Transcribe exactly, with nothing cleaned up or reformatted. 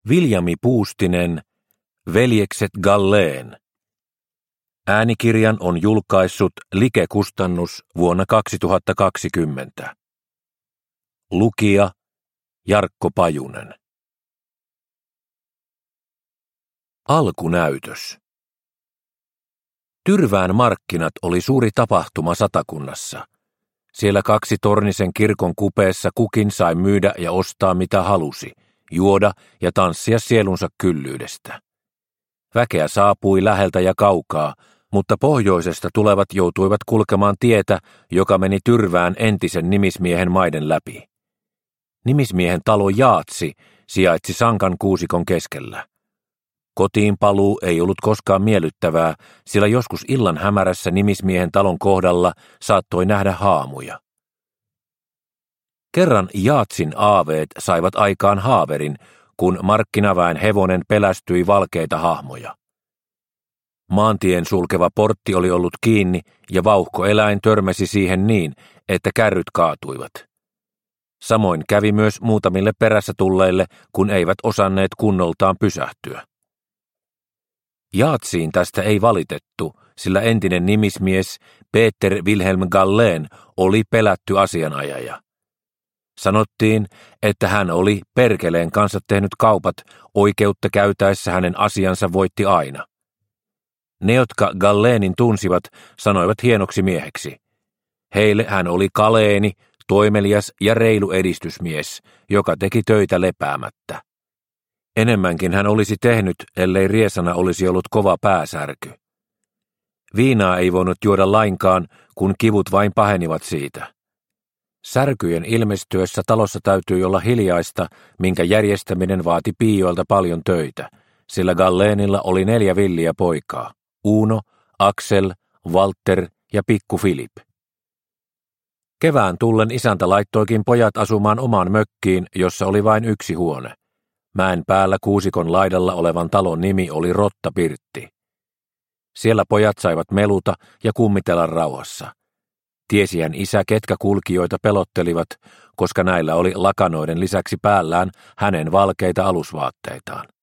Viljami Puustinen, Veljekset Galleen. Äänikirjan on julkaissut Like-kustannus vuonna kaksituhattakaksikymmentä. Lukija Jarkko Pajunen. Alkunäytös. Tyrvään markkinat oli suuri tapahtuma Satakunnassa. Siellä kaksi tornisen kirkon kupeessa kukin sai myydä ja ostaa mitä halusi, juoda ja tanssia sielunsa kyllyydestä. Väkeä saapui läheltä ja kaukaa, mutta pohjoisesta tulevat joutuivat kulkemaan tietä, joka meni Tyrvään entisen nimismiehen maiden läpi. Nimismiehen talo Jaatsi sijaitsi Sankan kuusikon keskellä. Kotiin paluu ei ollut koskaan miellyttävää, sillä joskus illan hämärässä nimismiehen talon kohdalla saattoi nähdä haamuja. Kerran Jaatsin aaveet saivat aikaan haaverin, kun markkinaväen hevonen pelästyi valkeita hahmoja. Maantien sulkeva portti oli ollut kiinni ja vauhkoeläin törmäsi siihen niin, että kärryt kaatuivat. Samoin kävi myös muutamille perässä tulleille, kun eivät osanneet kunnoltaan pysähtyä. Jaatsiin tästä ei valitettu, sillä entinen nimismies Peter Wilhelm Galleen oli pelätty asianajaja. Sanottiin, että hän oli perkeleen kanssa tehnyt kaupat, oikeutta käytäessä hänen asiansa voitti aina. Ne, jotka Galleenin tunsivat, sanoivat hienoksi mieheksi. Heille hän oli kaleeni, toimelias ja reilu edistysmies, joka teki töitä lepäämättä. Enemmänkin hän olisi tehnyt, ellei riesana olisi ollut kova pääsärky. Viinaa ei voinut juoda lainkaan, kun kivut vain pahenivat siitä. Särkyjen ilmestyessä talossa täytyi olla hiljaista, minkä järjestäminen vaati piioilta paljon töitä, sillä Galleenilla oli neljä villiä poikaa, Uno, Axel, Walter ja pikku Filip. Kevään tullen isäntä laittoikin pojat asumaan omaan mökkiin, jossa oli vain yksi huone. Mäen päällä kuusikon laidalla olevan talon nimi oli Rottapirtti. Siellä pojat saivat meluta ja kummitella rauhassa. Tiesihän isä, ketkä kulkijoita pelottelivat, koska näillä oli lakanoiden lisäksi päällään hänen valkeita alusvaatteitaan.